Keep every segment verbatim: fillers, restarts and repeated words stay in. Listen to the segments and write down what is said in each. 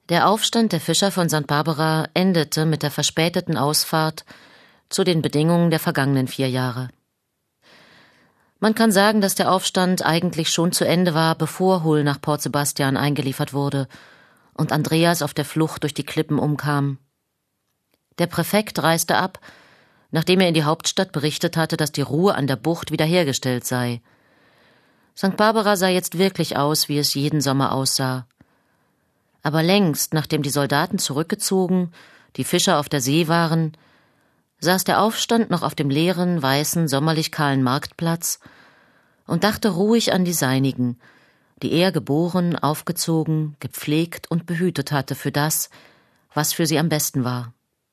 Der Aufstand der Fischer von Sankt Barbara endete mit der verspäteten Ausfahrt zu den Bedingungen der vergangenen vier Jahre. Man kann sagen, dass der Aufstand eigentlich schon zu Ende war, bevor Hull nach Port Sebastian eingeliefert wurde und Andreas auf der Flucht durch die Klippen umkam. Der Präfekt reiste ab, nachdem er in die Hauptstadt berichtet hatte, dass die Ruhe an der Bucht wiederhergestellt sei. Sankt Barbara sah jetzt wirklich aus, wie es jeden Sommer aussah. Aber längst, nachdem die Soldaten zurückgezogen, die Fischer auf der See waren, saß der Aufstand noch auf dem leeren, weißen, sommerlich kahlen Marktplatz und dachte ruhig an die Seinigen, die er geboren, aufgezogen, gepflegt und behütet hatte für das, was für sie am besten war.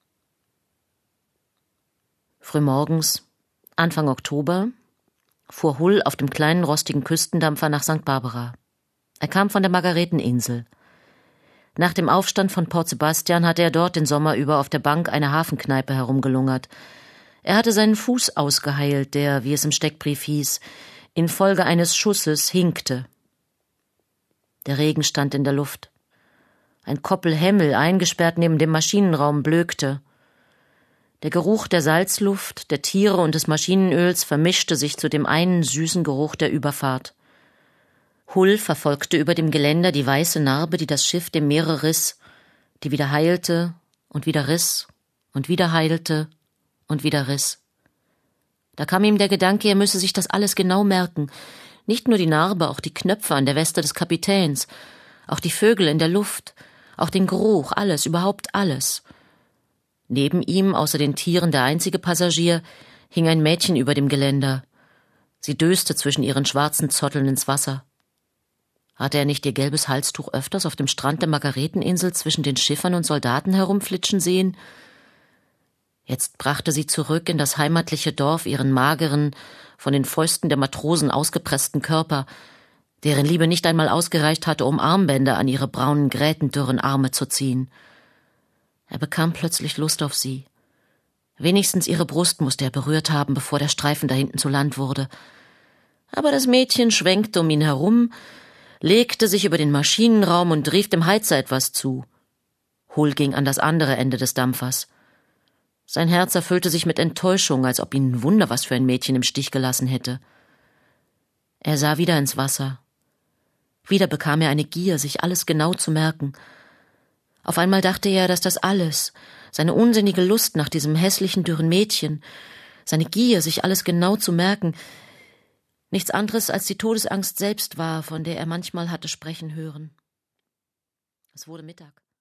Frühmorgens, Anfang Oktober, fuhr Hull auf dem kleinen rostigen Küstendampfer nach Sankt Barbara. Er kam von der Margareteninsel. Nach dem Aufstand von Port Sebastian hatte er dort den Sommer über auf der Bank einer Hafenkneipe herumgelungert. Er hatte seinen Fuß ausgeheilt, der, wie es im Steckbrief hieß, infolge eines Schusses hinkte. Der Regen stand in der Luft. Ein Koppel Hämmel, eingesperrt neben dem Maschinenraum, blökte. Der Geruch der Salzluft, der Tiere und des Maschinenöls vermischte sich zu dem einen süßen Geruch der Überfahrt. Hull verfolgte über dem Geländer die weiße Narbe, die das Schiff dem Meere riss, die wieder heilte und wieder riss und wieder heilte und wieder riss. Da kam ihm der Gedanke, er müsse sich das alles genau merken. Nicht nur die Narbe, auch die Knöpfe an der Weste des Kapitäns, auch die Vögel in der Luft, auch den Geruch, alles, überhaupt alles. Neben ihm, außer den Tieren der einzige Passagier, hing ein Mädchen über dem Geländer. Sie döste zwischen ihren schwarzen Zotteln ins Wasser. Hatte er nicht ihr gelbes Halstuch öfters auf dem Strand der Margareteninsel zwischen den Schiffern und Soldaten herumflitschen sehen? Jetzt brachte sie zurück in das heimatliche Dorf ihren mageren, von den Fäusten der Matrosen ausgepressten Körper, deren Liebe nicht einmal ausgereicht hatte, um Armbänder an ihre braunen, grätendürren Arme zu ziehen. Er bekam plötzlich Lust auf sie. Wenigstens ihre Brust musste er berührt haben, bevor der Streifen da hinten zu Land wurde. Aber das Mädchen schwenkte um ihn herum, legte sich über den Maschinenraum und rief dem Heizer etwas zu. Hull ging an das andere Ende des Dampfers. Sein Herz erfüllte sich mit Enttäuschung, als ob ihn ein Wunder was für ein Mädchen im Stich gelassen hätte. Er sah wieder ins Wasser. Wieder bekam er eine Gier, sich alles genau zu merken. Auf einmal dachte er, dass das alles, seine unsinnige Lust nach diesem hässlichen, dürren Mädchen, seine Gier, sich alles genau zu merken, nichts anderes als die Todesangst selbst war, von der er manchmal hatte sprechen hören. Es wurde Mittag.